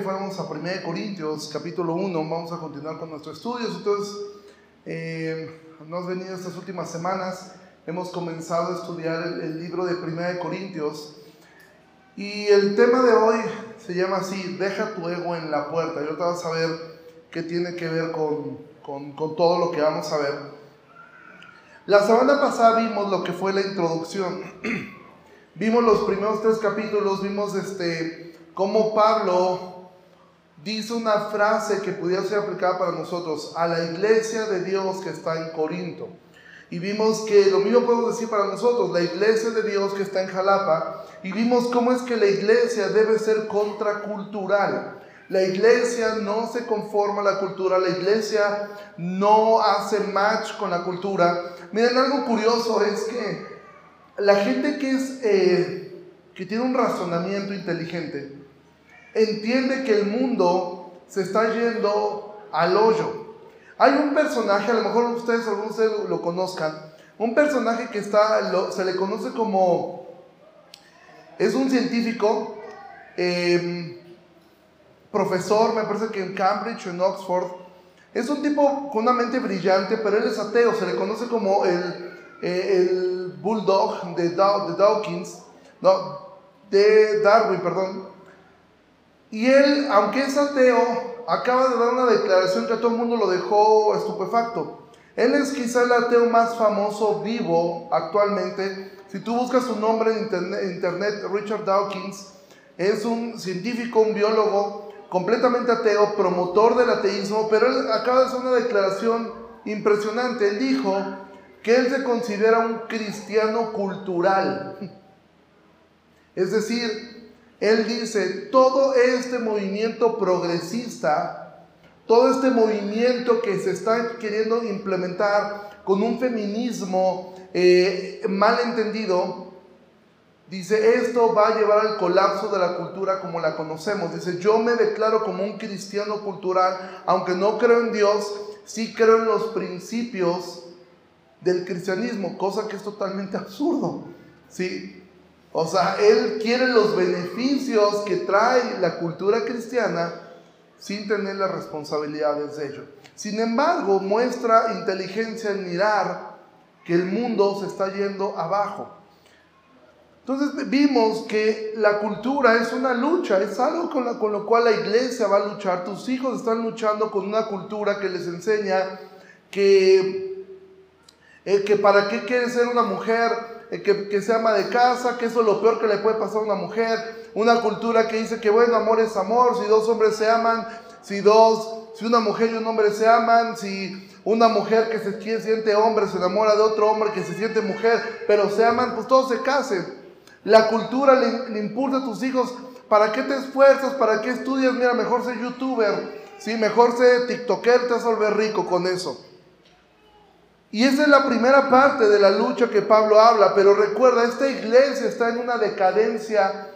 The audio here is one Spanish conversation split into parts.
fuéramos a 1 Corintios, capítulo 1, vamos a continuar con nuestros estudios. Entonces, nos han venido estas últimas semanas, hemos comenzado a estudiar el libro de 1 Corintios, y el tema de hoy se llama así: deja tu ego en la puerta. Y ahorita vas a ver qué tiene que ver con todo lo que vamos a ver. La semana pasada vimos lo que fue la introducción. Vimos los primeros 3 capítulos, vimos cómo Pablo dice una frase que pudiera ser aplicada para nosotros, a la iglesia de Dios que está en Corinto. Y vimos que lo mismo podemos decir para nosotros, la iglesia de Dios que está en Jalapa. Y vimos cómo es que la iglesia debe ser contracultural. La iglesia no se conforma a la cultura, la iglesia no hace match con la cultura. Miren, algo curioso es que la gente que tiene un razonamiento inteligente entiende que el mundo se está yendo al hoyo. Hay un personaje, a lo mejor algunos de ustedes lo conozcan, un personaje que se le conoce como, es un científico, profesor, me parece que en Cambridge o en Oxford. Es un tipo con una mente brillante, pero él es ateo. Se le conoce como el bulldog de Darwin, perdón. Y él, aunque es ateo, acaba de dar una declaración que a todo el mundo lo dejó estupefacto. Él es quizá el ateo más famoso vivo actualmente. Si tú buscas su nombre en internet, Richard Dawkins, es un científico, un biólogo completamente ateo, promotor del ateísmo, pero él acaba de hacer una declaración impresionante. Él dijo que él se considera un cristiano cultural. Es decir, él dice, todo este movimiento progresista, todo este movimiento que se está queriendo implementar con un feminismo mal entendido, dice, esto va a llevar al colapso de la cultura como la conocemos. Dice, yo me declaro como un cristiano cultural, aunque no creo en Dios, sí creo en los principios del cristianismo, cosa que es totalmente absurdo, ¿sí? O sea, él quiere los beneficios que trae la cultura cristiana sin tener las responsabilidades de ello. Sin embargo, muestra inteligencia en mirar que el mundo se está yendo abajo. Entonces vimos que la cultura es una lucha, es algo con lo cual la iglesia va a luchar. Tus hijos están luchando con una cultura que les enseña que para qué quiere ser una mujer, que se ama de casa, que eso es lo peor que le puede pasar a una mujer. Una cultura que dice que bueno, amor es amor, si dos hombres se aman, si una mujer y un hombre se aman, si una mujer que se siente hombre se enamora de otro hombre que se siente mujer, pero se aman, pues todos se casen. La cultura le impulsa a tus hijos, ¿para qué te esfuerzas? ¿Para qué estudias? Mira, mejor sé youtuber, ¿sí? Mejor sé tiktoker, te vas a volver rico con eso. Y esa es la primera parte de la lucha que Pablo habla. Pero recuerda, esta iglesia está en una decadencia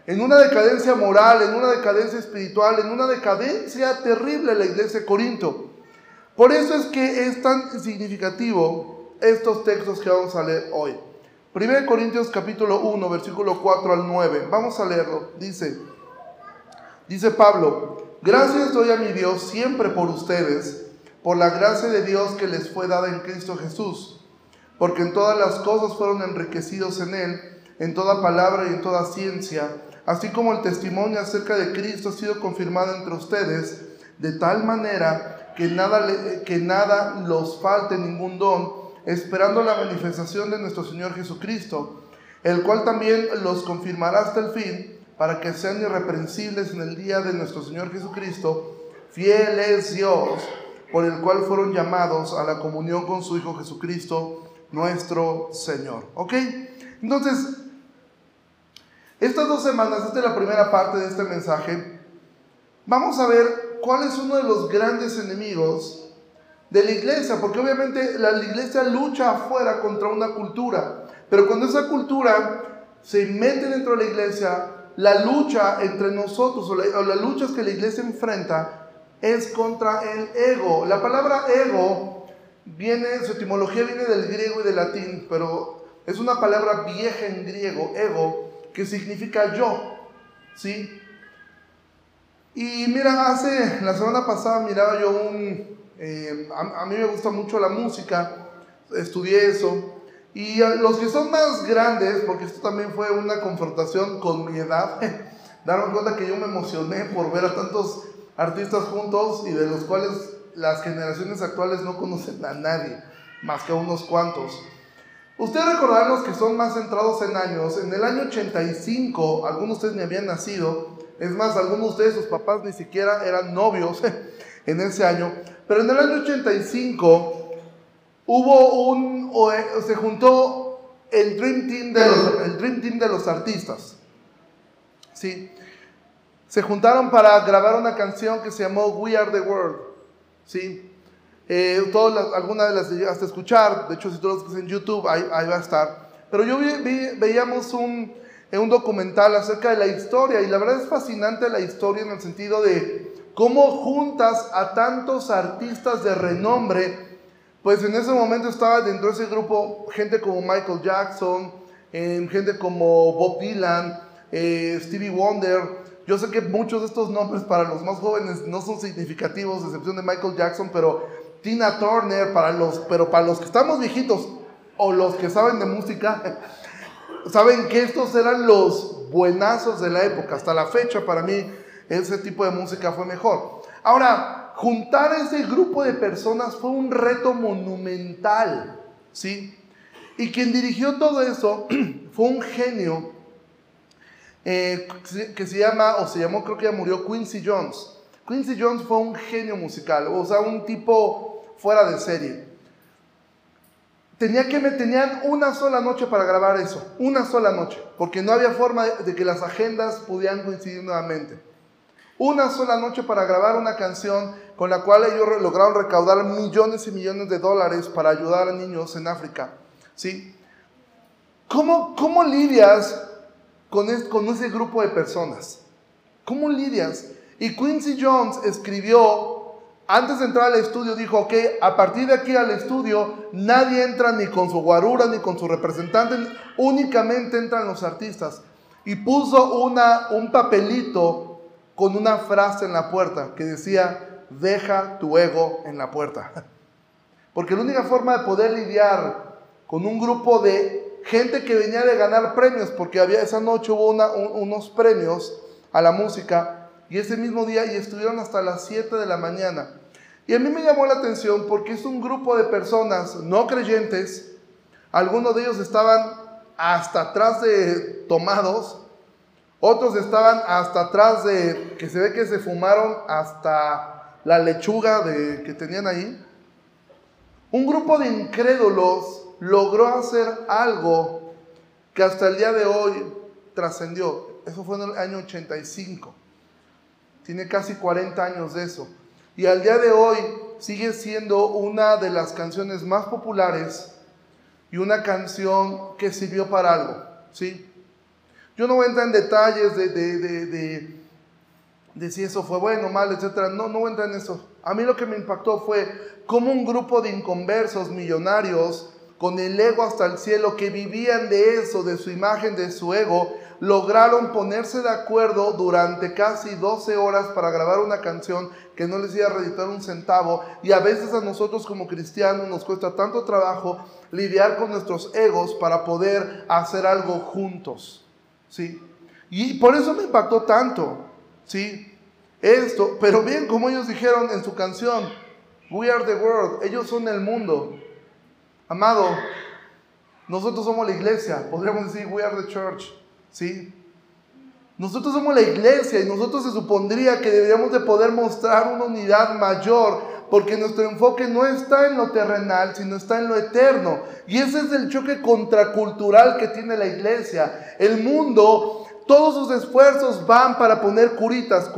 moral, en una decadencia espiritual, en una decadencia terrible la iglesia de Corinto. Por eso es que es tan significativo estos textos que vamos a leer hoy. 1 Corintios capítulo 1, versículo 4 al 9. Vamos a leerlo. Dice Pablo, gracias doy a mi Dios siempre por ustedes, por la gracia de Dios que les fue dada en Cristo Jesús, porque en todas las cosas fueron enriquecidos en Él, en toda palabra y en toda ciencia, así como el testimonio acerca de Cristo ha sido confirmado entre ustedes, de tal manera que nada los falte ningún don, esperando la manifestación de nuestro Señor Jesucristo, el cual también los confirmará hasta el fin, para que sean irreprensibles en el día de nuestro Señor Jesucristo. Fiel es Dios, por el cual fueron llamados a la comunión con su Hijo Jesucristo, nuestro Señor. ¿Ok? Entonces, estas 2 semanas, esta es la primera parte de este mensaje, vamos a ver cuál es uno de los grandes enemigos de la iglesia, porque obviamente la iglesia lucha afuera contra una cultura, pero cuando esa cultura se mete dentro de la iglesia, la lucha entre nosotros o las luchas que la iglesia enfrenta es contra el ego. La palabra ego su etimología viene del griego y del latín, pero es una palabra vieja en griego, ego, que significa yo, ¿sí? Y mira, la semana pasada miraba yo a mí me gusta mucho la música, estudié eso, y a los que son más grandes, porque esto también fue una confrontación con mi edad, daron cuenta que yo me emocioné por ver a tantos artistas juntos y de los cuales las generaciones actuales no conocen a nadie, más que a unos cuantos. Ustedes recordarán, los que son más centrados en años, en el año 85, algunos de ustedes ni habían nacido, es más, algunos de ustedes, sus papás ni siquiera eran novios en ese año, pero en el año 85 se juntó el Dream Team de los artistas, ¿sí? Se juntaron para grabar una canción que se llamó We Are The World, ¿sí? Algunas de las llegaste a escuchar, de hecho si tú lo escuchas en YouTube, ahí va a estar. Pero yo veíamos un documental acerca de la historia, y la verdad es fascinante la historia en el sentido de cómo juntas a tantos artistas de renombre. Pues en ese momento estaba dentro de ese grupo gente como Michael Jackson, gente como Bob Dylan, Stevie Wonder. Yo sé que muchos de estos nombres para los más jóvenes no son significativos, a excepción de Michael Jackson, pero Tina Turner, pero para los que estamos viejitos o los que saben de música, saben que estos eran los buenazos de la época. Hasta la fecha, para mí, ese tipo de música fue mejor. Ahora, juntar ese grupo de personas fue un reto monumental, ¿sí? Y quien dirigió todo eso fue un genio que se llamó, creo que ya murió, Quincy Jones. Quincy Jones fue un genio musical, o sea, un tipo fuera de serie. Tenían una sola noche para grabar eso, una sola noche, porque no había forma de que las agendas pudieran coincidir nuevamente. Una sola noche para grabar una canción con la cual ellos lograron recaudar millones y millones de dólares para ayudar a niños en África, ¿sí? ¿Cómo lidias con ese grupo de personas? ¿Cómo lidias? Y Quincy Jones escribió, antes de entrar al estudio, dijo, ok, a partir de aquí al estudio, nadie entra ni con su guarura, ni con su representante, únicamente entran los artistas. Y puso un papelito con una frase en la puerta que decía, deja tu ego en la puerta. Porque la única forma de poder lidiar con un grupo de gente que venía de ganar premios, porque esa noche hubo unos premios a la música, y ese mismo día, y estuvieron hasta las 7 de la mañana. Y a mí me llamó la atención porque es un grupo de personas no creyentes. Algunos de ellos estaban hasta atrás de tomados, otros estaban hasta atrás de, que se ve que se fumaron hasta la lechuga que tenían ahí. Un grupo de incrédulos logró hacer algo que hasta el día de hoy trascendió. Eso fue en el año 85. Tiene casi 40 años de eso. Y al día de hoy sigue siendo una de las canciones más populares y una canción que sirvió para algo, ¿sí? Yo no voy a entrar en detalles de si eso fue bueno, mal, etc. No voy a entrar en eso. A mí lo que me impactó fue cómo un grupo de inconversos millonarios con el ego hasta el cielo, que vivían de eso, de su imagen, de su ego, lograron ponerse de acuerdo durante casi 12 horas para grabar una canción que no les iba a redituar un centavo. Y a veces a nosotros como cristianos nos cuesta tanto trabajo lidiar con nuestros egos para poder hacer algo juntos, ¿sí? Y por eso me impactó tanto, ¿sí? Esto, pero bien, como ellos dijeron en su canción, We Are The World, ellos son el mundo. Amado, nosotros somos la iglesia, podríamos decir We Are The Church, ¿sí? Nosotros somos la iglesia, y nosotros se supondría que deberíamos de poder mostrar una unidad mayor, porque nuestro enfoque no está en lo terrenal, sino está en lo eterno. Y ese es el choque contracultural que tiene la iglesia. El mundo, todos sus esfuerzos van para poner curitas.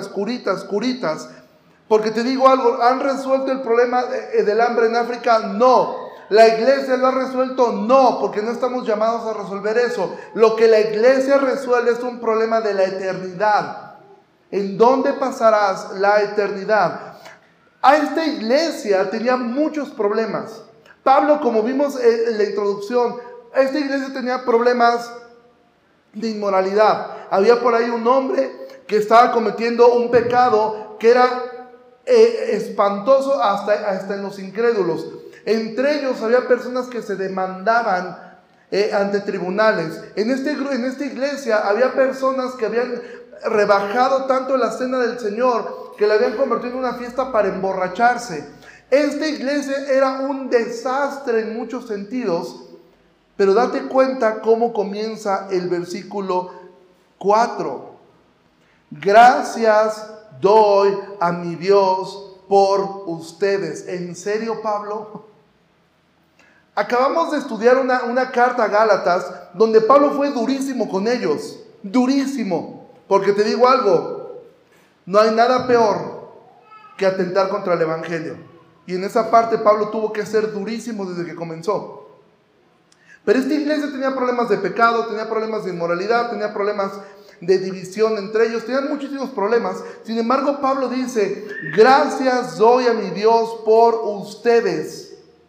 Porque te digo algo, ¿han resuelto el problema del hambre en África? No. ¿La iglesia lo ha resuelto? No, porque no estamos llamados a resolver eso. Lo que la iglesia resuelve es un problema de la eternidad. ¿En dónde pasarás la eternidad? A esta iglesia tenía muchos problemas. Pablo, como vimos en la introducción, esta iglesia tenía problemas de inmoralidad. Había por ahí un hombre que estaba cometiendo un pecado que era espantoso hasta en los incrédulos. Entre ellos había personas que se demandaban ante tribunales. En esta iglesia había personas que habían rebajado tanto la cena del Señor que la habían convertido en una fiesta para emborracharse. Esta iglesia era un desastre en muchos sentidos, pero date cuenta cómo comienza el versículo 4. Gracias doy a mi Dios por ustedes. ¿En serio, Pablo? Acabamos de estudiar una carta a Gálatas donde Pablo fue durísimo con ellos. Durísimo. Porque te digo algo, no hay nada peor que atentar contra el evangelio. Y en esa parte Pablo tuvo que ser durísimo desde que comenzó. Pero esta iglesia tenía problemas de pecado, tenía problemas de inmoralidad, tenía problemas de división entre ellos, tenían muchísimos problemas. Sin embargo, Pablo dice, gracias doy a mi Dios por ustedes.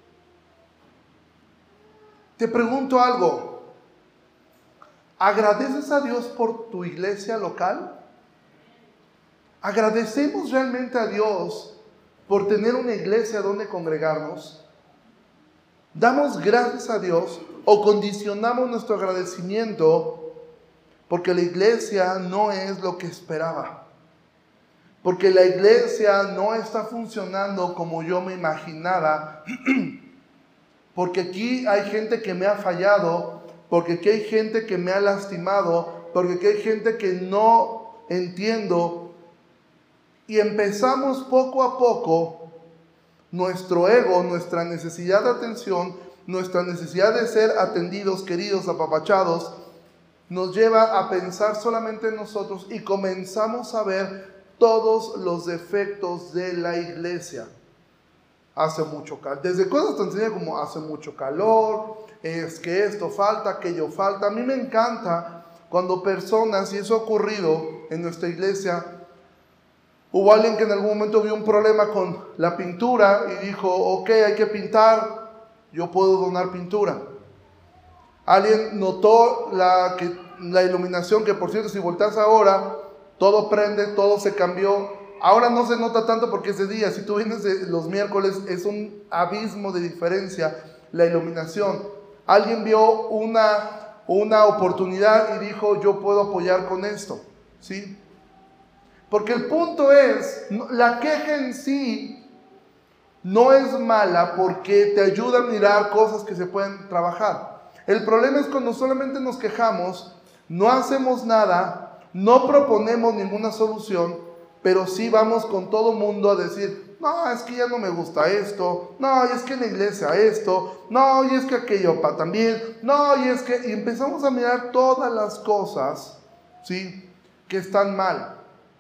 Te pregunto algo, ¿agradeces a Dios por tu iglesia local? ¿Agradecemos realmente a Dios por tener una iglesia donde congregarnos? ¿Damos gracias a Dios o condicionamos nuestro agradecimiento porque la iglesia no es lo que esperaba? Porque la iglesia no está funcionando como yo me imaginaba. Porque aquí hay gente que me ha fallado, porque aquí hay gente que me ha lastimado, porque aquí hay gente que no entiendo. Y empezamos poco a poco, nuestro ego, nuestra necesidad de atención, nuestra necesidad de ser atendidos, queridos, apapachados, nos lleva a pensar solamente en nosotros y comenzamos a ver todos los defectos de la iglesia. Hace mucho calor, desde cosas tan sencillas como hace mucho calor, es que esto falta, aquello falta. A mí me encanta cuando personas, y eso ha ocurrido en nuestra iglesia, hubo alguien que en algún momento vio un problema con la pintura y dijo, ok, hay que pintar, yo puedo donar pintura. Alguien notó la iluminación, que por cierto, si volteas ahora, todo prende, todo se cambió. Ahora no se nota tanto porque es de día. Si tú vienes los miércoles, es un abismo de diferencia la iluminación. Alguien vio una oportunidad y dijo, yo puedo apoyar con esto, ¿sí? Porque el punto es, la queja en sí no es mala porque te ayuda a mirar cosas que se pueden trabajar. El problema es cuando solamente nos quejamos, no hacemos nada, no proponemos ninguna solución, pero sí vamos con todo mundo a decir, no, es que ya no me gusta esto, no, y es que en la iglesia esto, no, y es que aquello también, no, y es que... Y empezamos a mirar todas las cosas, ¿sí?, que están mal.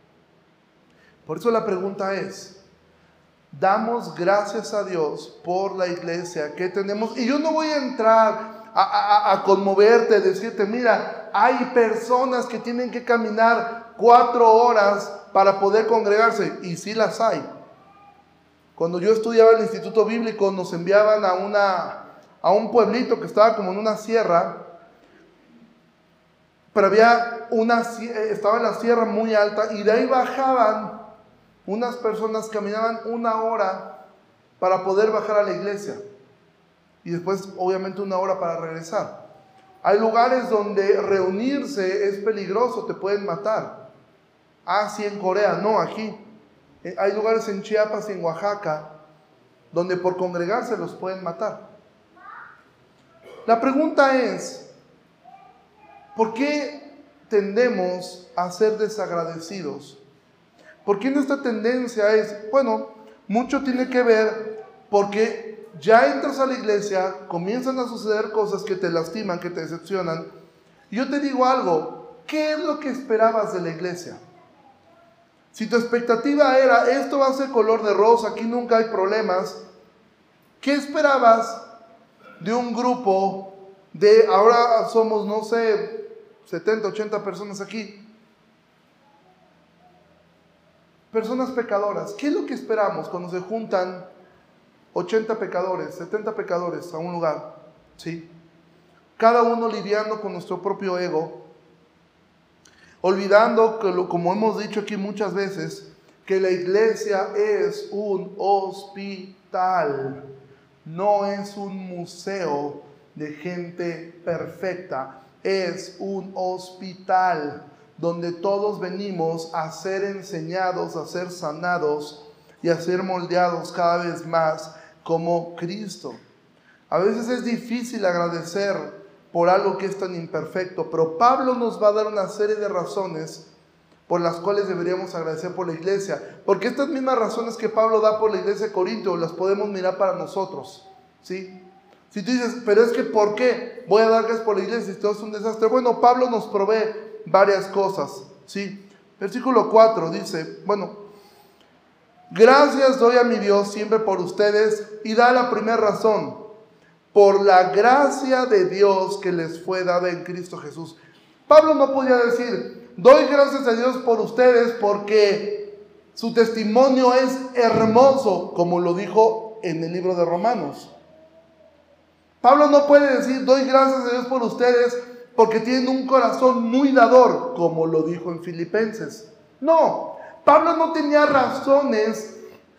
Por eso la pregunta es, ¿damos gracias a Dios por la iglesia que tenemos? Y yo no voy a entrar a conmoverte, decirte, mira, hay personas que tienen que caminar 4 horas para poder congregarse, y sí las hay. Cuando yo estudiaba en el Instituto Bíblico, nos enviaban a un pueblito que estaba como en una sierra, pero estaba en la sierra muy alta, y de ahí bajaban unas personas, caminaban 1 hora para poder bajar a la iglesia, y después obviamente 1 hora para regresar. Hay lugares donde reunirse es peligroso, te pueden matar. Sí, en Corea, no, aquí. Hay lugares en Chiapas y en Oaxaca donde por congregarse los pueden matar. La pregunta es, ¿por qué tendemos a ser desagradecidos? ¿Por qué nuestra tendencia es, bueno, mucho tiene que ver porque ya entras a la iglesia, comienzan a suceder cosas que te lastiman, que te decepcionan? Y yo te digo algo, ¿qué es lo que esperabas de la iglesia? Si tu expectativa era, esto va a ser color de rosa, aquí nunca hay problemas, ¿qué esperabas de un grupo de, ahora somos, no sé, 70, 80 personas aquí? Personas pecadoras. ¿Qué es lo que esperamos cuando se juntan 80 pecadores, 70 pecadores a un lugar? ¿Sí? Cada uno lidiando con nuestro propio ego. olvidando que como hemos dicho aquí muchas veces, que la iglesia es un hospital, no es un museo de gente perfecta, es un hospital donde todos venimos a ser enseñados, a ser sanados y a ser moldeados cada vez más como Cristo. A veces es difícil agradecer por algo que es tan imperfecto, pero Pablo nos va a dar una serie de razones por las cuales deberíamos agradecer por la iglesia, porque estas mismas razones que Pablo da por la iglesia de Corinto las podemos mirar para nosotros, ¿sí? Si tú dices, pero es que ¿por qué voy a dar gracias por la iglesia si todo es un desastre? Bueno, Pablo nos provee varias cosas, ¿sí? Versículo 4 dice, gracias doy a mi Dios siempre por ustedes, y da la primera razón, por la gracia de Dios que les fue dada en Cristo Jesús. Pablo no podía decir, doy gracias a Dios por ustedes porque su testimonio es hermoso, como lo dijo en el libro de Romanos. Pablo no puede decir, doy gracias a Dios por ustedes porque tienen un corazón muy dador, como lo dijo en Filipenses. No, Pablo no tenía razones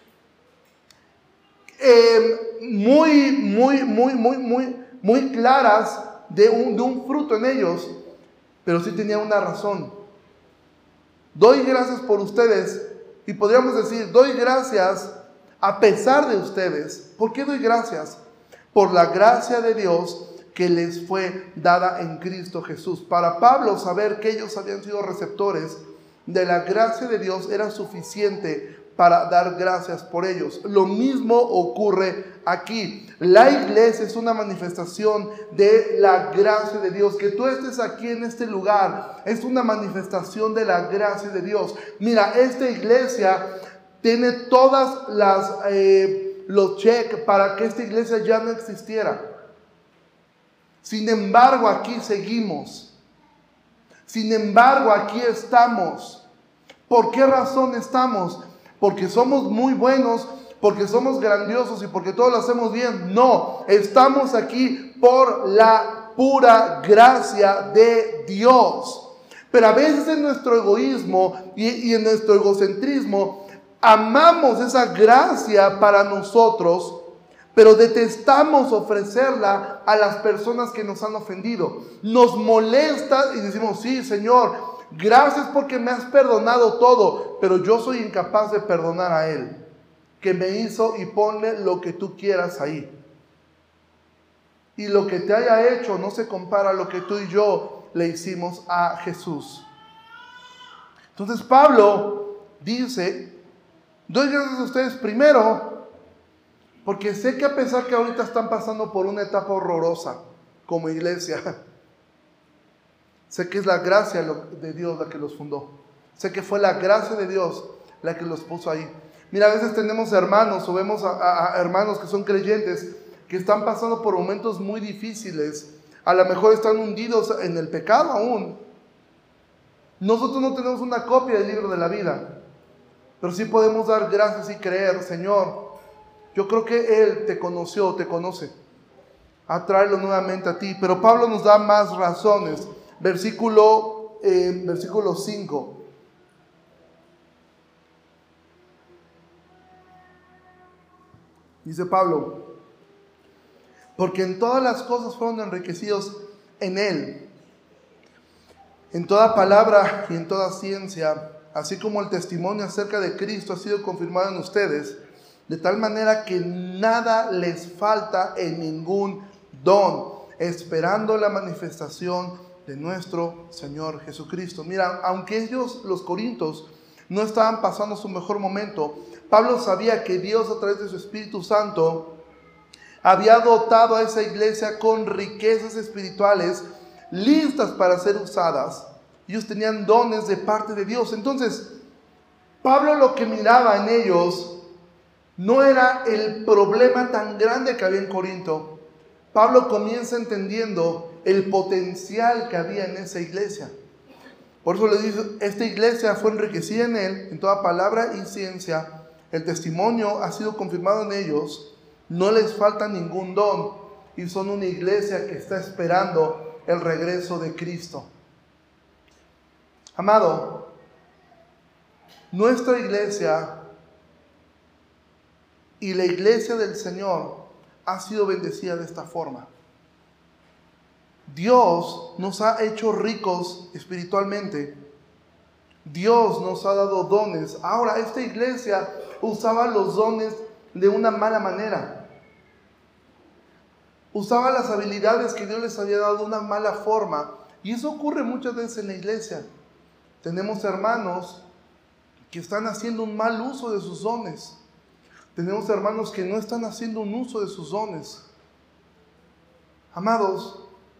muy claras de un fruto en ellos, pero sí tenía una razón. Doy gracias por ustedes, y podríamos decir, doy gracias a pesar de ustedes. ¿Por qué doy gracias? Por la gracia de Dios que les fue dada en Cristo Jesús. Para Pablo, saber que ellos habían sido receptores de la gracia de Dios era suficiente para dar gracias por ellos. Lo mismo ocurre aquí. La iglesia es una manifestación de la gracia de Dios. Que tú estés aquí en este lugar es una manifestación de la gracia de Dios. Mira, esta iglesia tiene todas los cheques para que esta iglesia ya no existiera. Sin embargo, aquí seguimos. Sin embargo, aquí estamos. ¿Por qué razón estamos? ¿Porque somos muy buenos? ¿Porque somos grandiosos y porque todo lo hacemos bien? No, estamos aquí por la pura gracia de Dios. Pero a veces en nuestro egoísmo y en nuestro egocentrismo amamos esa gracia para nosotros, pero detestamos ofrecerla a las personas que nos han ofendido. Nos molesta y decimos, sí, Señor, gracias porque me has perdonado todo, pero yo soy incapaz de perdonar a Él, que me hizo, y ponle lo que tú quieras ahí. Y lo que te haya hecho no se compara a lo que tú y yo le hicimos a Jesús. Entonces Pablo dice, doy gracias a ustedes primero, porque sé que a pesar que ahorita están pasando por una etapa horrorosa como iglesia, sé que es la gracia de Dios la que los fundó. Sé que fue la gracia de Dios la que los puso ahí. Mira, a veces tenemos hermanos o vemos a hermanos que son creyentes que están pasando por momentos muy difíciles. A lo mejor están hundidos en el pecado aún. Nosotros no tenemos una copia del libro de la vida, pero sí podemos dar gracias y creer, Señor, yo creo que Él te conoció, te conoce, a traerlo nuevamente a ti. Pero Pablo nos da más razones. Versículo 5. Dice Pablo, porque en todas las cosas fueron enriquecidos en Él, en toda palabra y en toda ciencia, así como el testimonio acerca de Cristo ha sido confirmado en ustedes, de tal manera que nada les falta en ningún don, esperando la manifestación de nuestro Señor Jesucristo. Mira, aunque ellos, los corintios, no estaban pasando su mejor momento, Pablo sabía que Dios, a través de su Espíritu Santo, había dotado a esa iglesia con riquezas espirituales listas para ser usadas. Ellos tenían dones de parte de Dios. Entonces, Pablo lo que miraba en ellos no era el problema tan grande que había en Corinto. Pablo comienza entendiendo el potencial que había en esa iglesia. Por eso le dice, esta iglesia fue enriquecida en Él, en toda palabra y ciencia. El testimonio ha sido confirmado en ellos. No les falta ningún don. Y son una iglesia que está esperando el regreso de Cristo. Amado, nuestra iglesia y la iglesia del Señor ha sido bendecida de esta forma. Dios nos ha hecho ricos espiritualmente. Dios nos ha dado dones. Ahora, esta iglesia usaba los dones de una mala manera. Usaba las habilidades que Dios les había dado de una mala forma. Y eso ocurre muchas veces en la iglesia. Tenemos hermanos que están haciendo un mal uso de sus dones. Tenemos hermanos que no están haciendo un uso de sus dones. Amados,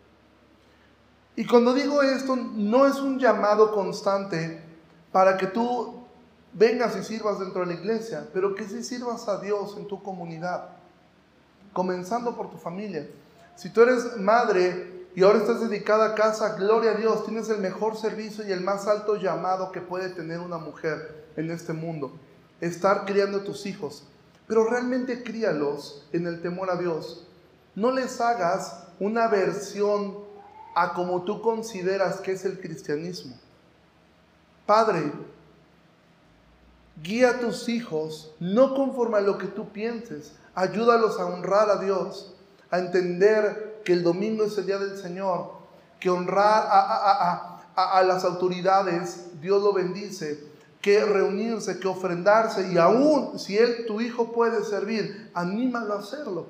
y cuando digo esto, no es un llamado constante para que tú vengas y sirvas dentro de la iglesia, pero que sí sirvas a Dios en tu comunidad, comenzando por tu familia. Si tú eres madre y ahora estás dedicada a casa, gloria a Dios, tienes el mejor servicio y el más alto llamado que puede tener una mujer en este mundo, estar criando a tus hijos. Pero realmente críalos en el temor a Dios. No les hagas una versión a como tú consideras que es el cristianismo. Padre, guía a tus hijos no conforme a lo que tú pienses. Ayúdalos a honrar a Dios, a entender que el domingo es el día del Señor, que honrar a las autoridades, Dios lo bendice, que reunirse, que ofrendarse, y aún si tu hijo puede servir, anímalo a hacerlo.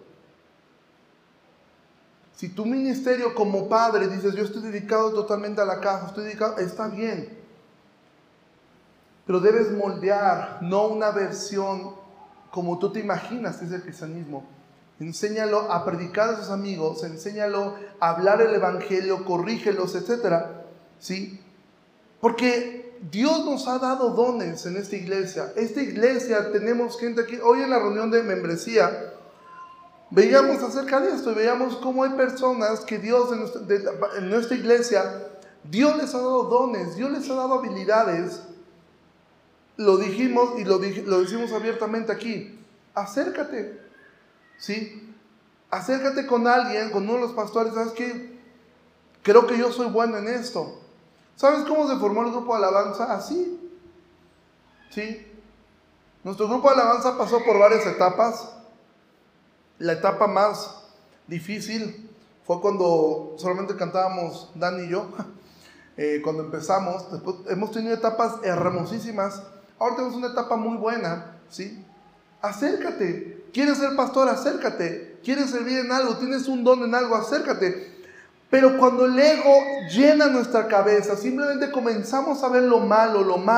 Si tu ministerio como padre dices, yo estoy dedicado totalmente a la casa, estoy dedicado, está bien, pero debes moldear, no una versión como tú te imaginas que es el cristianismo. Enséñalo a predicar a sus amigos, enséñalo a hablar el evangelio, corrígelos, etc. ¿Sí? Porque Dios nos ha dado dones en esta iglesia. Esta iglesia, tenemos gente aquí, hoy en la reunión de membresía, veíamos acerca de esto y veíamos cómo hay personas que Dios en nuestra iglesia, Dios les ha dado dones, Dios les ha dado habilidades. Lo dijimos y lo decimos abiertamente aquí. Acércate, ¿sí? Acércate con alguien, con uno de los pastores. ¿Sabes qué? Creo que yo soy bueno en esto. ¿Sabes cómo se formó el grupo de alabanza? Así, ¿sí? Nuestro grupo de alabanza pasó por varias etapas. La etapa más difícil fue cuando solamente cantábamos Dani y yo. Cuando empezamos, después hemos tenido etapas hermosísimas. Ahora tenemos una etapa muy buena, ¿sí? Acércate. ¿Quieres ser pastor? Acércate. ¿Quieres servir en algo? ¿Tienes un don en algo? Acércate. Pero cuando el ego llena nuestra cabeza, simplemente comenzamos a ver lo malo,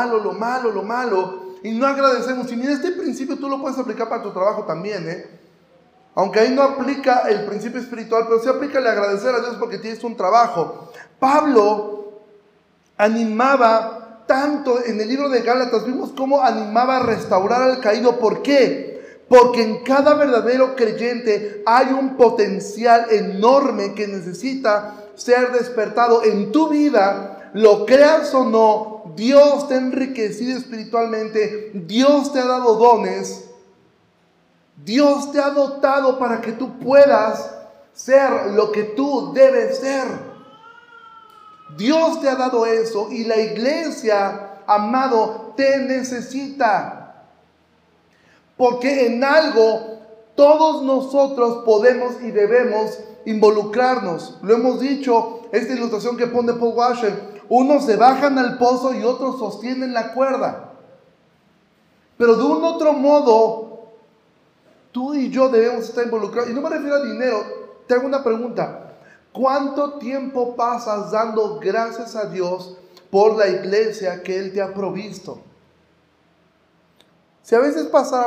y no agradecemos. Y mira, este principio tú lo puedes aplicar para tu trabajo también, Aunque ahí no aplica el principio espiritual, pero sí aplica el agradecer a Dios porque tienes un trabajo. Pablo animaba tanto en el libro de Gálatas, vimos cómo animaba a restaurar al caído. ¿Por qué? Porque en cada verdadero creyente hay un potencial enorme que necesita ser despertado en tu vida. Lo creas o no, Dios te ha enriquecido espiritualmente, Dios te ha dado dones, Dios te ha dotado para que tú puedas ser lo que tú debes ser. Dios te ha dado eso y la iglesia, amado, te necesita. Porque en algo todos nosotros podemos y debemos involucrarnos. Lo hemos dicho, esta ilustración que pone Paul Washer, unos se bajan al pozo y otros sostienen la cuerda. Pero de un otro modo, tú y yo debemos estar involucrados. Y no me refiero a dinero, te hago una pregunta. ¿Cuánto tiempo pasas dando gracias a Dios por la iglesia que Él te ha provisto? Si a veces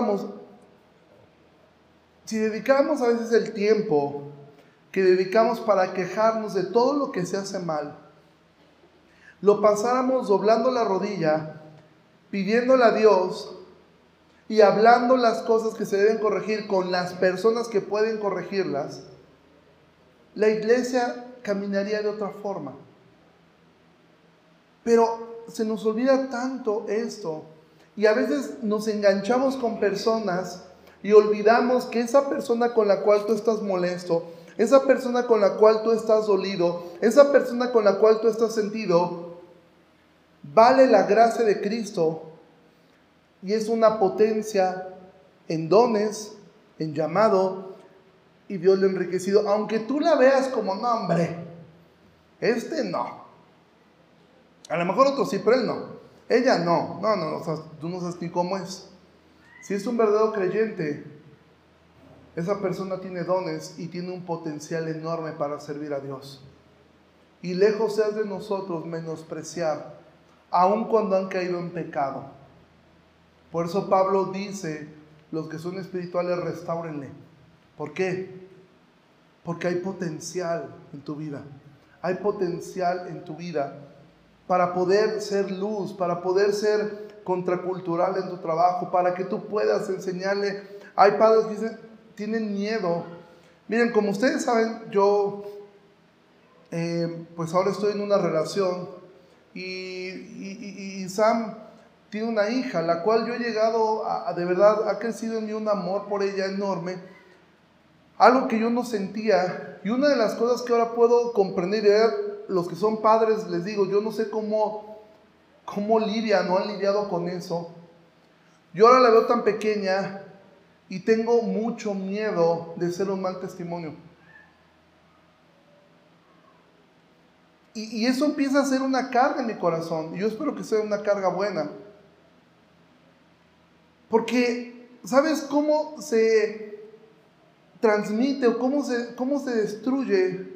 si dedicamos a veces el tiempo que dedicamos para quejarnos de todo lo que se hace mal, lo pasáramos doblando la rodilla, pidiéndole a Dios y hablando las cosas que se deben corregir con las personas que pueden corregirlas, la iglesia caminaría de otra forma. Pero se nos olvida tanto esto y a veces nos enganchamos con personas y olvidamos que esa persona con la cual tú estás molesto, esa persona con la cual tú estás dolido, esa persona con la cual tú estás sentido, vale la gracia de Cristo y es una potencia en dones, en llamado, y Dios le ha enriquecido. Aunque tú la veas como, no hombre, no. A lo mejor otro sí, pero él no. Ella no. No, o sea, tú no sabes ni cómo es. Si es un verdadero creyente, esa persona tiene dones y tiene un potencial enorme para servir a Dios. Y lejos seas de nosotros menospreciar, aun cuando han caído en pecado. Por eso Pablo dice, los que son espirituales, restáurenle. ¿Por qué? Porque hay potencial en tu vida. Hay potencial en tu vida para poder ser luz, para poder ser contracultural en tu trabajo, para que tú puedas enseñarle. Hay padres que dicen, tienen miedo. Miren, como ustedes saben, yo pues ahora estoy en una relación y Sam tiene una hija, la cual yo he llegado de verdad, ha crecido en mí un amor por ella enorme, algo que yo no sentía. Y una de las cosas que ahora puedo comprender, los que son padres, les digo, yo no sé cómo lidian o han lidiado con eso. Yo ahora la veo tan pequeña y tengo mucho miedo de ser un mal testimonio. Y eso empieza a ser una carga en mi corazón. Y yo espero que sea una carga buena. Porque, ¿sabes cómo se transmite o cómo se destruye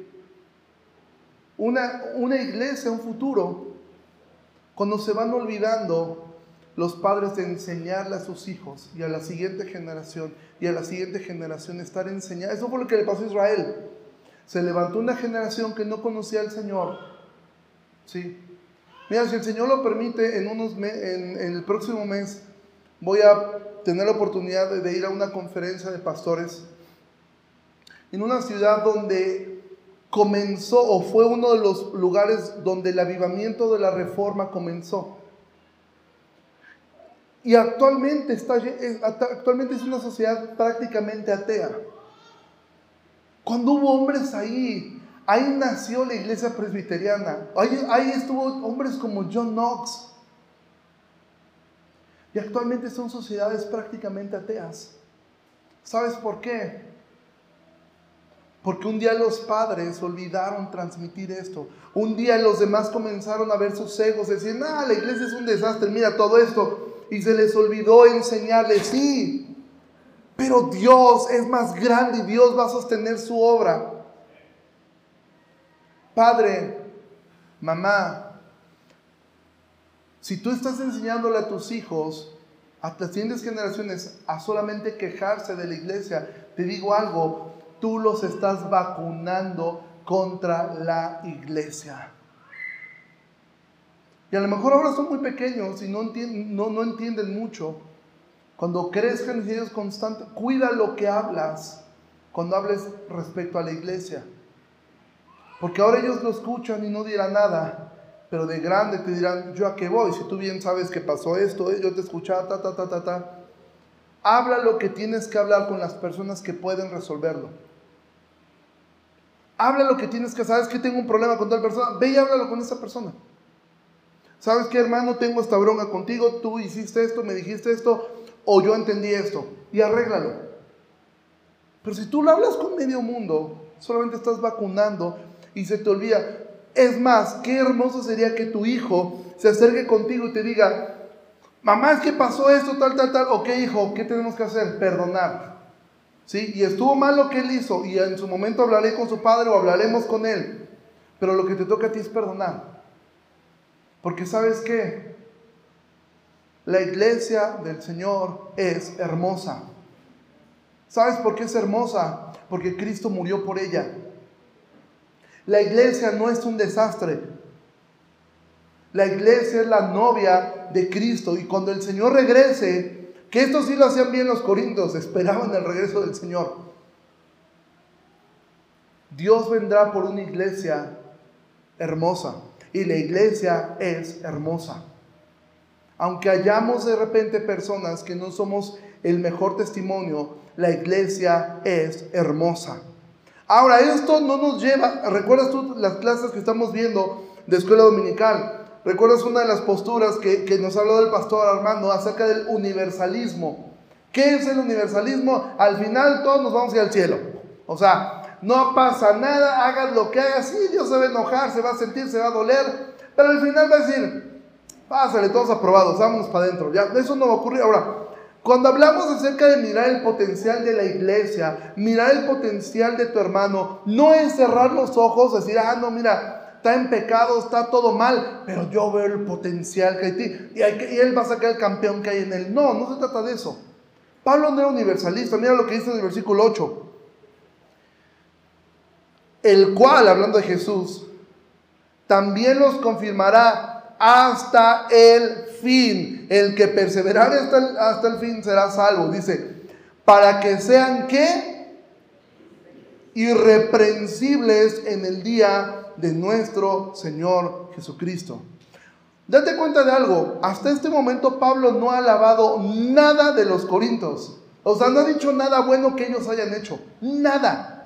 una iglesia, un futuro? Cuando se van olvidando los padres de enseñarle a sus hijos y a la siguiente generación y a la siguiente generación estar enseñando. Eso fue lo que le pasó a Israel. Se levantó una generación que no conocía al Señor. Sí. Mira, si el Señor lo permite, en el próximo mes voy a tener la oportunidad de ir a una conferencia de pastores en una ciudad donde comenzó, o fue uno de los lugares donde el avivamiento de la Reforma comenzó. Y actualmente es una sociedad prácticamente atea. Cuando hubo hombres ahí nació la iglesia presbiteriana. Ahí estuvo hombres como John Knox. Y actualmente son sociedades prácticamente ateas. ¿Sabes por qué? Porque un día los padres olvidaron transmitir esto. Un día los demás comenzaron a ver sus egos, decir, la iglesia es un desastre, mira todo esto. Y se les olvidó enseñarles, sí, pero Dios es más grande y Dios va a sostener su obra. Padre, mamá, si tú estás enseñándole a tus hijos, a las siguientes generaciones, a solamente quejarse de la iglesia, te digo algo, tú los estás vacunando contra la iglesia. Y a lo mejor ahora son muy pequeños y no entienden mucho. Cuando crezcan y ellos constantes, cuida lo que hablas cuando hables respecto a la iglesia. Porque ahora ellos lo escuchan y no dirán nada, pero de grande te dirán, ¿yo a qué voy? Si tú bien sabes que pasó esto, yo te escuchaba, Habla lo que tienes que hablar con las personas que pueden resolverlo. Habla lo que tienes que, ¿sabes que tengo un problema con tal persona? Ve y háblalo con esa persona. ¿Sabes qué, hermano? Tengo esta bronca contigo, tú hiciste esto, me dijiste esto, o yo entendí esto, y arréglalo. Pero si tú lo hablas con medio mundo, solamente estás vacunando y se te olvida. Es más, qué hermoso sería que tu hijo se acerque contigo y te diga, mamá, es que pasó esto, tal. Ok, hijo, ¿qué tenemos que hacer? Perdonar. ¿Sí? Y estuvo mal lo que él hizo, y en su momento hablaré con su padre o hablaremos con él. Pero lo que te toca a ti es perdonar. Porque ¿sabes qué? La iglesia del Señor es hermosa. ¿Sabes por qué es hermosa? Porque Cristo murió por ella. La iglesia no es un desastre. La iglesia es la novia de Cristo. Y cuando el Señor regrese, que esto sí lo hacían bien los corintios, esperaban el regreso del Señor. Dios vendrá por una iglesia hermosa. Y la iglesia es hermosa. Aunque hayamos de repente personas que no somos el mejor testimonio, la iglesia es hermosa. Ahora, esto no nos lleva, ¿recuerdas tú las clases que estamos viendo de escuela dominical? ¿Recuerdas una de las posturas que nos habló del pastor Armando acerca del universalismo? ¿Qué es el universalismo? Al final todos nos vamos a ir al cielo. O sea, no pasa nada, hagas lo que hagas, sí, Dios se va a enojar, se va a sentir, se va a doler, pero al final va a decir, pásale, todos aprobados, vámonos para adentro. Ya, eso no va a ocurrir. Ahora, cuando hablamos acerca de mirar el potencial de la iglesia, mirar el potencial de tu hermano, no es cerrar los ojos, decir, no, mira, está en pecado, está todo mal, pero yo veo el potencial que hay en ti, y él va a sacar el campeón que hay en él. No, no se trata de eso. Pablo no era universalista. Mira lo que dice en el versículo 8. El cual, hablando de Jesús, también los confirmará hasta el fin. El que perseverare hasta el fin será salvo. Dice, para que sean, ¿qué? Irreprensibles en el día de nuestro Señor Jesucristo. Date cuenta de algo, hasta este momento Pablo no ha alabado nada de los corintios. O sea, no ha dicho nada bueno que ellos hayan hecho. Nada.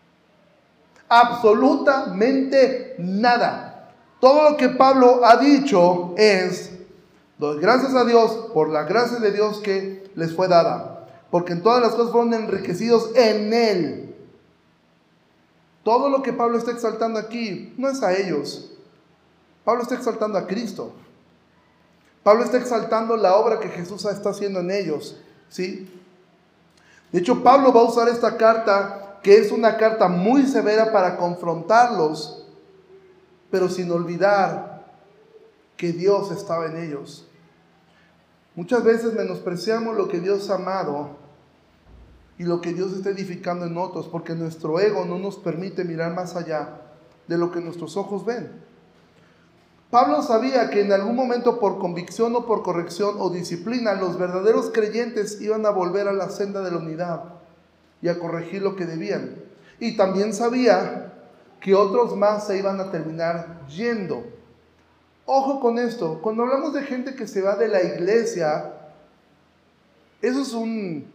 Absolutamente nada. Todo lo que Pablo ha dicho es, doy gracias a Dios por la gracia de Dios que les fue dada. Porque en todas las cosas fueron enriquecidos en Él. Todo lo que Pablo está exaltando aquí no es a ellos. Pablo está exaltando a Cristo. Pablo está exaltando la obra que Jesús está haciendo en ellos, ¿sí? De hecho, Pablo va a usar esta carta, que es una carta muy severa para confrontarlos, pero sin olvidar que Dios estaba en ellos. Muchas veces menospreciamos lo que Dios ha amado y lo que Dios está edificando en otros, porque nuestro ego no nos permite mirar más allá de lo que nuestros ojos ven. Pablo sabía que en algún momento, por convicción o por corrección o disciplina, los verdaderos creyentes iban a volver a la senda de la unidad y a corregir lo que debían. Y también sabía que otros más se iban a terminar yendo. Ojo con esto, cuando hablamos de gente que se va de la iglesia, eso es un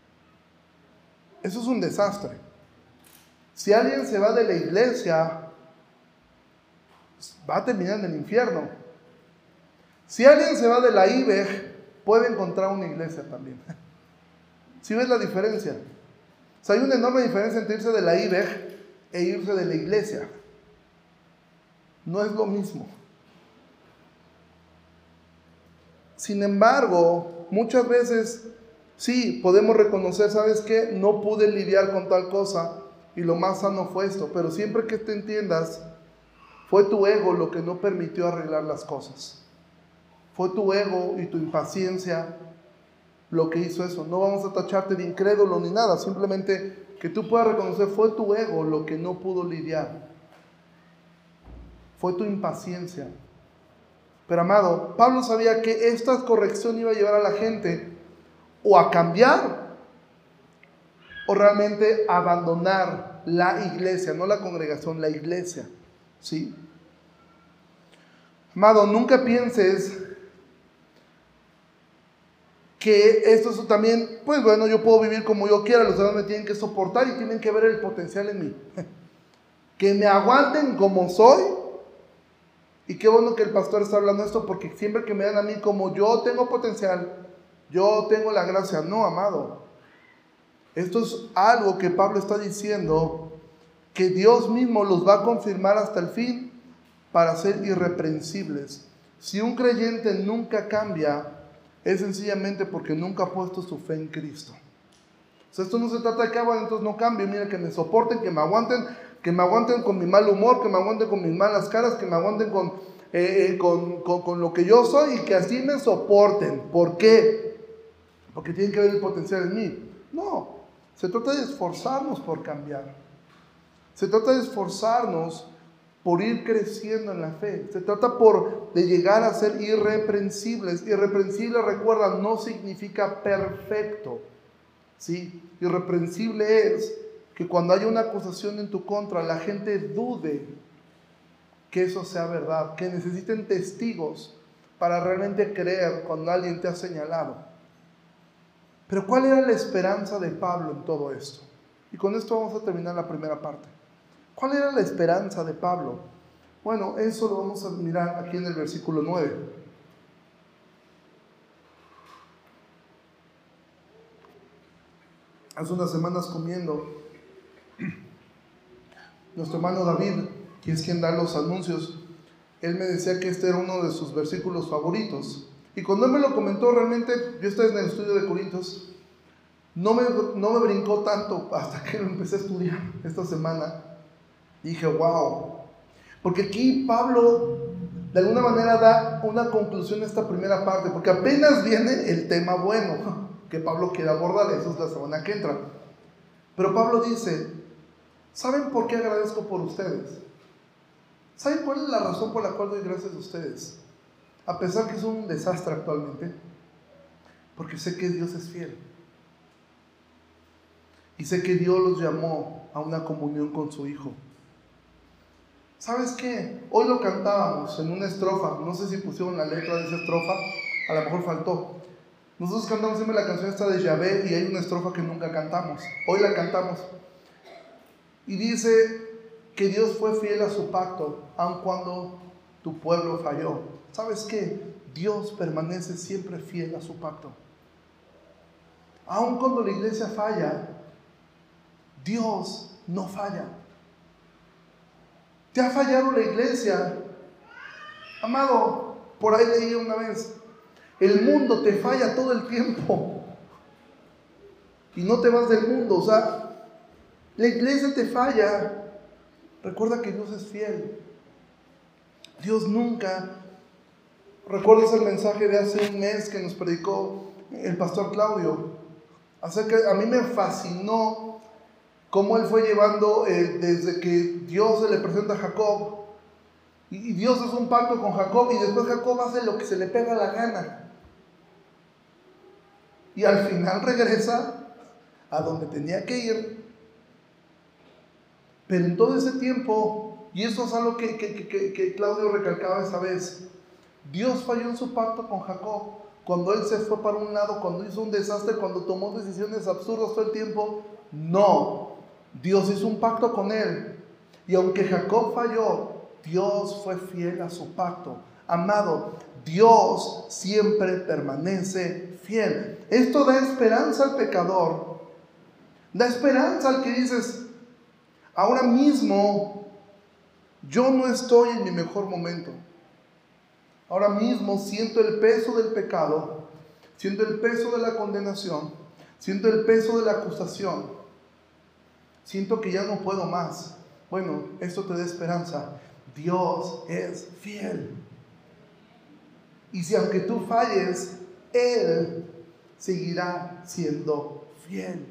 desastre. Si alguien se va de la iglesia, va a terminar en el infierno. Si alguien se va de la IBEG, puede encontrar una iglesia también. ¿Sí ves la diferencia? O sea, hay una enorme diferencia entre irse de la IBEG e irse de la iglesia. No es lo mismo. Sin embargo, muchas veces sí podemos reconocer, ¿sabes qué? No pude lidiar con tal cosa y lo más sano fue esto. Pero siempre que te entiendas, fue tu ego lo que no permitió arreglar las cosas. Fue tu ego y tu impaciencia lo que hizo eso. No vamos a tacharte de incrédulo ni nada. Simplemente que tú puedas reconocer, fue tu ego lo que no pudo lidiar. Fue tu impaciencia. Pero amado, Pablo sabía que esta corrección iba a llevar a la gente o a cambiar o realmente a abandonar la iglesia. No la congregación, la iglesia. ¿Sí? Amado, nunca pienses que esto es también, pues bueno, yo puedo vivir como yo quiera, los demás me tienen que soportar y tienen que ver el potencial en mí. Que me aguanten como soy. Y qué bueno que el pastor está hablando de esto, porque siempre que me dan a mí como yo tengo potencial, yo tengo la gracia. No, amado. Esto es algo que Pablo está diciendo, que Dios mismo los va a confirmar hasta el fin para ser irreprensibles. Si un creyente nunca cambia, es sencillamente porque nunca ha puesto su fe en Cristo. O sea, esto no se trata de que entonces no cambie. Mira, que me soporten, que me aguanten con mi mal humor, que me aguanten con mis malas caras, que me aguanten con lo que yo soy y que así me soporten. ¿Por qué? Porque tienen que ver el potencial en mí. No, se trata de esforzarnos por cambiar. Se trata de esforzarnos por ir creciendo en la fe. Se trata de llegar a ser irreprensibles. Irreprensible, recuerda, no significa perfecto. ¿Sí? Irreprensible es que cuando haya una acusación en tu contra, la gente dude que eso sea verdad, que necesiten testigos para realmente creer cuando alguien te ha señalado. Pero ¿cuál era la esperanza de Pablo en todo esto? Y con esto vamos a terminar la primera parte. ¿Cuál era la esperanza de Pablo? Bueno, eso lo vamos a mirar aquí en el versículo 9. Hace unas semanas comiendo, nuestro hermano David, que es quien da los anuncios, él me decía que este era uno de sus versículos favoritos. Y cuando él me lo comentó, realmente, yo estaba en el estudio de Corintios, no me brincó tanto hasta que lo empecé a estudiar esta semana. Y dije, wow. Porque aquí Pablo, de alguna manera, da una conclusión a esta primera parte, porque apenas viene el tema bueno que Pablo quiere abordar, eso es la semana que entra. Pero Pablo dice, ¿saben por qué agradezco por ustedes? ¿Saben cuál es la razón por la cual doy gracias a ustedes? A pesar que son un desastre actualmente, porque sé que Dios es fiel. Y sé que Dios los llamó a una comunión con su Hijo. ¿Sabes qué? Hoy lo cantábamos en una estrofa, no sé si pusieron la letra de esa estrofa, a lo mejor faltó. Nosotros cantamos siempre la canción esta de Yahvé y hay una estrofa que nunca cantamos. Hoy la cantamos. Y dice que Dios fue fiel a su pacto, aun cuando tu pueblo falló. ¿Sabes qué? Dios permanece siempre fiel a su pacto. Aun cuando la iglesia falla, Dios no falla. ¿Te ha fallado la iglesia? Amado, por ahí leí una vez, el mundo te falla todo el tiempo y no te vas del mundo. O sea, la iglesia te falla. Recuerda que Dios es fiel. Dios nunca. ¿Recuerdas el mensaje de hace un mes que nos predicó el pastor Claudio? A mí me fascinó cómo él fue llevando desde que Dios se le presenta a Jacob. Y Dios hace un pacto con Jacob y después Jacob hace lo que se le pega la gana. Y al final regresa a donde tenía que ir. Pero en todo ese tiempo, y eso es algo que Claudio recalcaba esa vez, Dios falló en su pacto con Jacob. Cuando él se fue para un lado, cuando hizo un desastre, cuando tomó decisiones absurdas todo el tiempo. No, Dios hizo un pacto con él. Y aunque Jacob falló, Dios fue fiel a su pacto. Amado, Dios siempre permanece fiel. Esto da esperanza al pecador. Da esperanza al que dices, ahora mismo yo no estoy en mi mejor momento. Ahora mismo siento el peso del pecado, siento el peso de la condenación, siento el peso de la acusación, siento que ya no puedo más. Bueno, esto te da esperanza. Dios es fiel. Y si aunque tú falles, Él seguirá siendo fiel.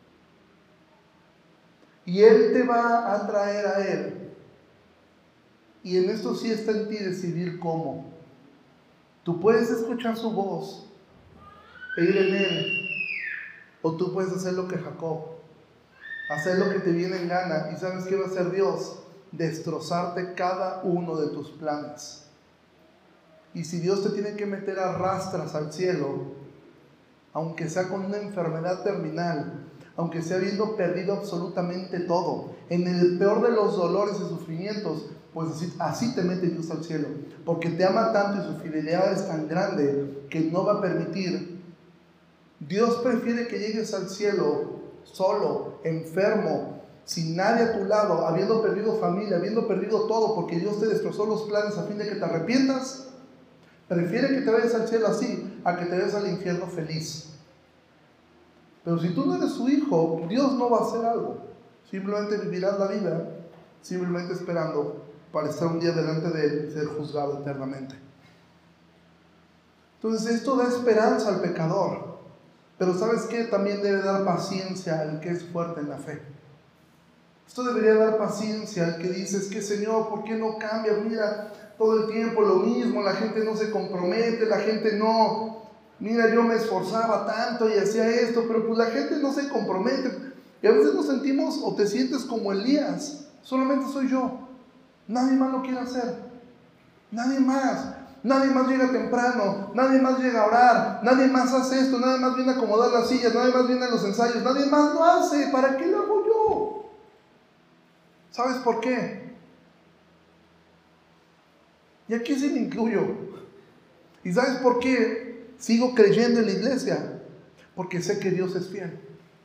Y Él te va a traer a Él. Y en esto sí está en ti decidir cómo. Tú puedes escuchar su voz e ir en Él. O tú puedes hacer lo que Jacob. Hacer lo que te viene en gana. ¿Y sabes qué va a hacer Dios? Destrozarte cada uno de tus planes. Y si Dios te tiene que meter a rastras al cielo, aunque sea con una enfermedad terminal, aunque sea habiendo perdido absolutamente todo, en el peor de los dolores y sufrimientos, pues así te mete Dios al cielo, porque te ama tanto y su fidelidad es tan grande que no va a permitir. Dios prefiere que llegues al cielo solo, enfermo, sin nadie a tu lado, habiendo perdido familia, habiendo perdido todo, porque Dios te destrozó los planes a fin de que te arrepientas. Prefiere que te vayas al cielo así, a que te vayas al infierno feliz. Pero si tú no eres su hijo, Dios no va a hacer algo. Simplemente vivirás la vida, simplemente esperando para estar un día delante de Él y ser juzgado eternamente. Entonces esto da esperanza al pecador. Pero ¿sabes qué? También debe dar paciencia al que es fuerte en la fe. Esto debería dar paciencia al que dice, es que Señor, ¿por qué no cambia? Mira, todo el tiempo lo mismo, la gente no se compromete, la gente no... Mira, yo me esforzaba tanto y hacía esto, pero pues la gente no se compromete. Y a veces nos sentimos o te sientes como Elías, solamente soy yo. Nadie más lo quiere hacer. Nadie más. Nadie más llega temprano, nadie más llega a orar, nadie más hace esto, nadie más viene a acomodar las sillas, nadie más viene a los ensayos, nadie más lo hace. ¿Para qué lo hago yo? ¿Sabes por qué? Y aquí sí me incluyo. ¿Y sabes por qué sigo creyendo en la iglesia? Porque sé que Dios es fiel.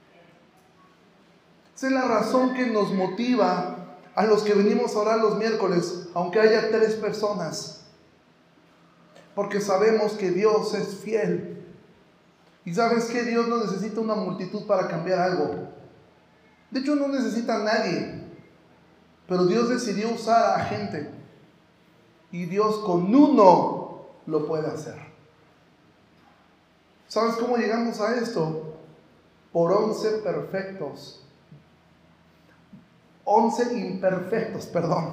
Esa es la razón que nos motiva a los que venimos a orar los miércoles, aunque haya 3 personas. Porque sabemos que Dios es fiel. Y sabes que Dios no necesita una multitud para cambiar algo. De hecho, no necesita a nadie. Pero Dios decidió usar a gente. Y Dios con uno lo puede hacer. ¿Sabes cómo llegamos a esto? Por 11 perfectos. 11 imperfectos, perdón.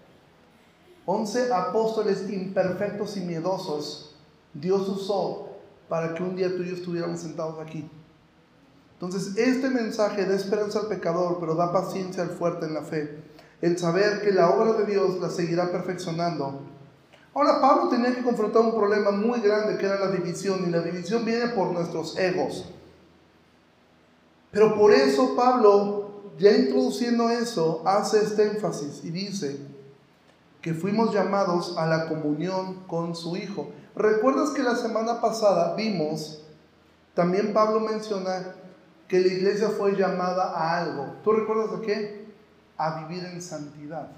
11 apóstoles imperfectos y miedosos Dios usó para que un día tú y yo estuviéramos sentados aquí. Entonces, este mensaje da esperanza al pecador, pero da paciencia al fuerte en la fe. El saber que la obra de Dios la seguirá perfeccionando. Ahora, Pablo tenía que confrontar un problema muy grande, que era la división, y la división viene por nuestros egos. Pero por eso Pablo, ya introduciendo eso, hace este énfasis y dice que fuimos llamados a la comunión con su Hijo. ¿Recuerdas que la semana pasada vimos, también Pablo menciona que la iglesia fue llamada a algo? ¿Tú recuerdas de qué? A vivir en santidad.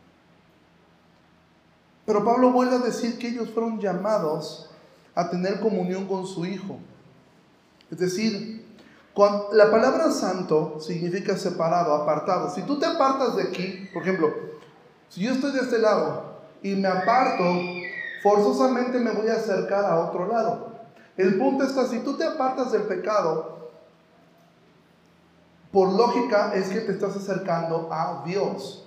Pero Pablo vuelve a decir que ellos fueron llamados a tener comunión con su Hijo. Es decir, la palabra santo significa separado, apartado. Si tú te apartas de aquí, por ejemplo, si yo estoy de este lado y me aparto, forzosamente me voy a acercar a otro lado. El punto está, si tú te apartas del pecado, por lógica es que te estás acercando a Dios,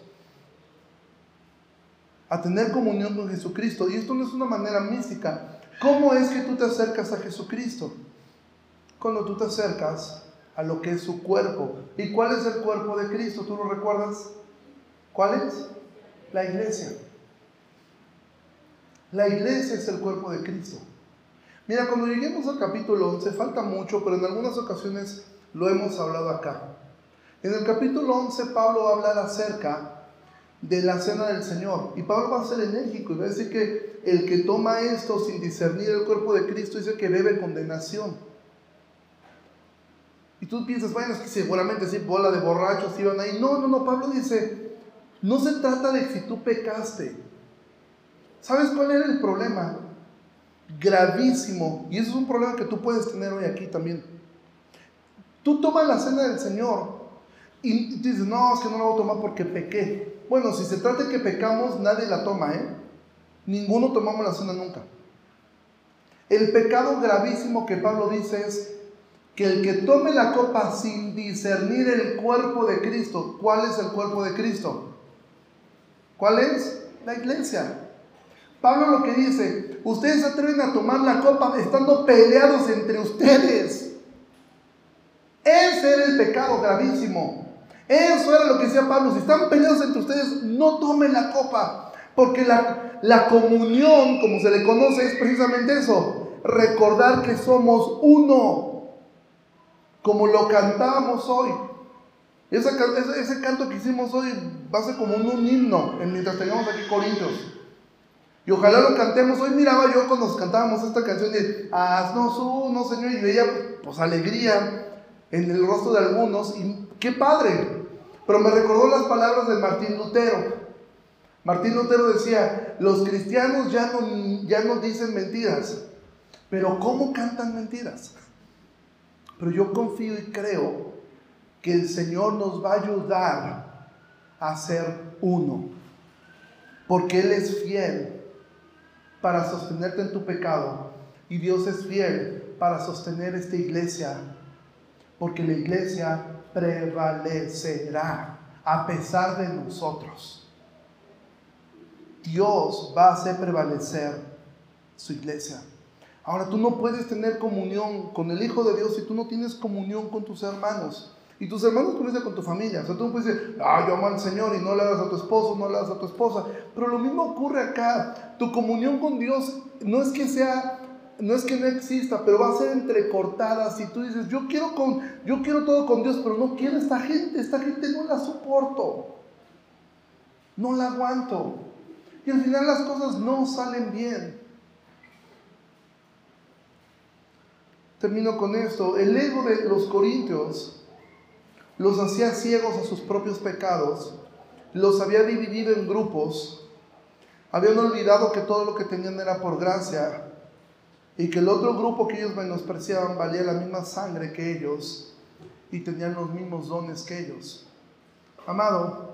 a tener comunión con Jesucristo. Y esto no es una manera mística. ¿Cómo es que tú te acercas a Jesucristo? Cuando tú te acercas a lo que es su cuerpo. ¿Y cuál es el cuerpo de Cristo? ¿Tú lo recuerdas? ¿Cuál es? La iglesia. La iglesia es el cuerpo de Cristo. Mira, cuando lleguemos al capítulo 11, falta mucho, pero en algunas ocasiones lo hemos hablado acá. En el capítulo 11, Pablo habla acerca de la cena del Señor. Y Pablo va a ser enérgico y va a decir que el que toma esto sin discernir el cuerpo de Cristo dice que bebe condenación. Y tú piensas, bueno, es que seguramente sí, bola de borrachos iban ahí. No, Pablo dice, no se trata de si tú pecaste. ¿Sabes cuál era el problema? Gravísimo. Y eso es un problema que tú puedes tener hoy aquí también. Tú tomas la cena del Señor y dices, no, es que no la voy a tomar porque pequé. Bueno, si se trata de que pecamos, nadie la toma, Ninguno tomamos la cena nunca. El pecado gravísimo que Pablo dice es que el que tome la copa sin discernir el cuerpo de Cristo. ¿Cuál es el cuerpo de Cristo? ¿Cuál es? La iglesia. Pablo lo que dice, ustedes se atreven a tomar la copa estando peleados entre ustedes. Ese era el pecado gravísimo. Eso era lo que decía Pablo. Si están peleados entre ustedes, no tomen la copa. Porque la comunión, como se le conoce, es precisamente eso. Recordar que somos uno. Como lo cantábamos hoy. Ese canto que hicimos hoy va a ser como un himno mientras tengamos aquí Corintios. Y ojalá lo cantemos. Hoy miraba yo cuando cantábamos esta canción de haznos uno, Señor, y veía pues alegría en el rostro de algunos, y qué padre. Pero me recordó las palabras de Martín Lutero. Martín Lutero decía, los cristianos ya no dicen mentiras, pero ¿cómo cantan mentiras? Pero yo confío y creo que el Señor nos va a ayudar a ser uno, porque Él es fiel para sostenerte en tu pecado, y Dios es fiel para sostener esta iglesia, porque la iglesia prevalecerá a pesar de nosotros. Dios va a hacer prevalecer su iglesia. Ahora, tú no puedes tener comunión con el Hijo de Dios si tú no tienes comunión con tus hermanos. Y tus hermanos comienzan con tu familia. O sea, tú no puedes decir, yo amo al Señor, y no le hagas a tu esposo, no le hagas a tu esposa. Pero lo mismo ocurre acá. Tu comunión con Dios no es que no exista, pero va a ser entrecortada. Si tú dices, yo quiero todo con Dios, pero no quiero esta gente no la soporto, no la aguanto. Y al final las cosas no salen bien. Termino con esto. El ego de los corintios los hacía ciegos a sus propios pecados, los había dividido en grupos, habían olvidado que todo lo que tenían era por gracia y que el otro grupo que ellos menospreciaban valía la misma sangre que ellos y tenían los mismos dones que ellos. Amado,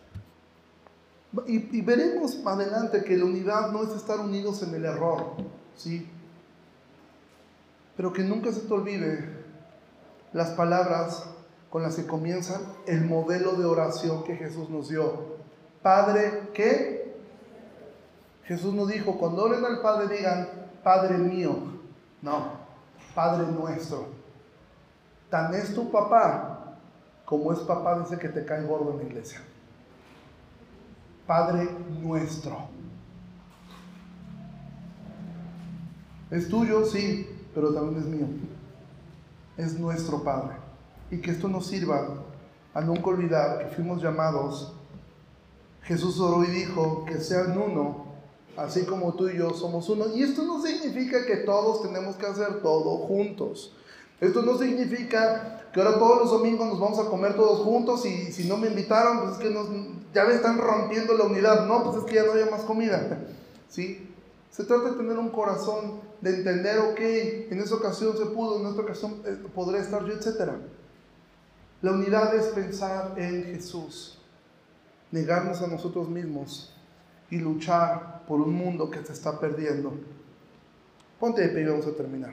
y veremos más adelante que la unidad no es estar unidos en el error, ¿sí? Pero que nunca se te olvide las palabras con las que comienzan el modelo de oración que Jesús nos dio. Padre, ¿qué? Jesús nos dijo, cuando oren al Padre digan, Padre mío. No, Padre nuestro. Tan es tu papá como es papá de ese que te cae gordo en la iglesia. Padre nuestro. Es tuyo, sí, pero también es mío. Es nuestro Padre. Y que esto nos sirva a nunca olvidar que fuimos llamados. Jesús oró y dijo que sean uno, así como tú y yo somos uno. Y esto no significa que todos tenemos que hacer todo juntos. Esto no significa que ahora todos los domingos nos vamos a comer todos juntos y si no me invitaron, pues es que ya me están rompiendo la unidad. No, pues es que ya no había más comida. ¿Sí? Se trata de tener un corazón, de entender, ok, en esta ocasión se pudo, en esta ocasión podré estar yo, etc. La unidad es pensar en Jesús, negarnos a nosotros mismos y luchar por un mundo que se está perdiendo. Ponte de pie y vamos a terminar.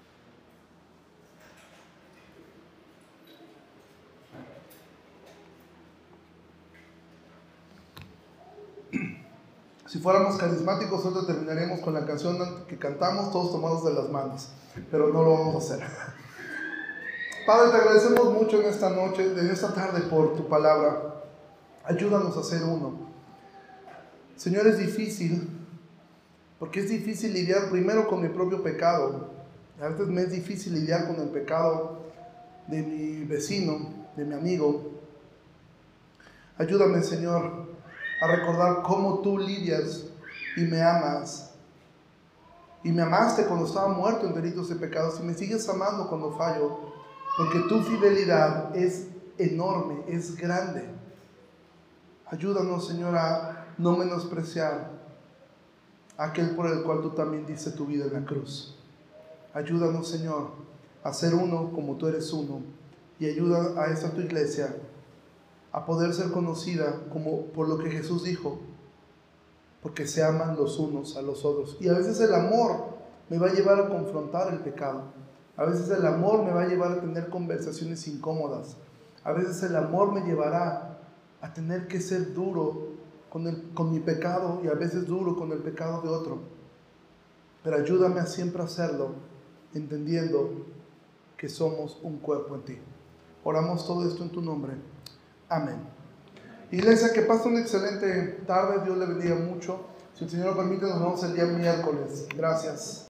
Si fuéramos carismáticos, nosotros terminaríamos con la canción que cantamos todos tomados de las manos, pero no lo vamos a hacer. Padre, te agradecemos mucho en esta noche, en esta tarde por tu palabra. Ayúdanos a ser uno. Señor, es difícil, porque es difícil lidiar primero con mi propio pecado. A veces me es difícil lidiar con el pecado de mi vecino, de mi amigo. Ayúdame, Señor, a recordar cómo tú lidias y me amas. Y me amaste cuando estaba muerto en delitos y pecados y me sigues amando cuando fallo, porque tu fidelidad es enorme, es grande. Ayúdanos, Señor, a no menospreciar a aquel por el cual tú también diste tu vida en la cruz. Ayúdanos, Señor, a ser uno como tú eres uno, y ayuda a esta tu iglesia a poder ser conocida como por lo que Jesús dijo, porque se aman los unos a los otros. Y a veces el amor me va a llevar a confrontar el pecado. A veces el amor me va a llevar a tener conversaciones incómodas. A veces el amor me llevará a tener que ser duro con mi pecado y a veces duro con el pecado de otro. Pero ayúdame a siempre hacerlo, entendiendo que somos un cuerpo en ti. Oramos todo esto en tu nombre. Amén. Iglesia, que pase una excelente tarde. Dios le bendiga mucho. Si el Señor lo permite, nos vemos el día miércoles. Gracias.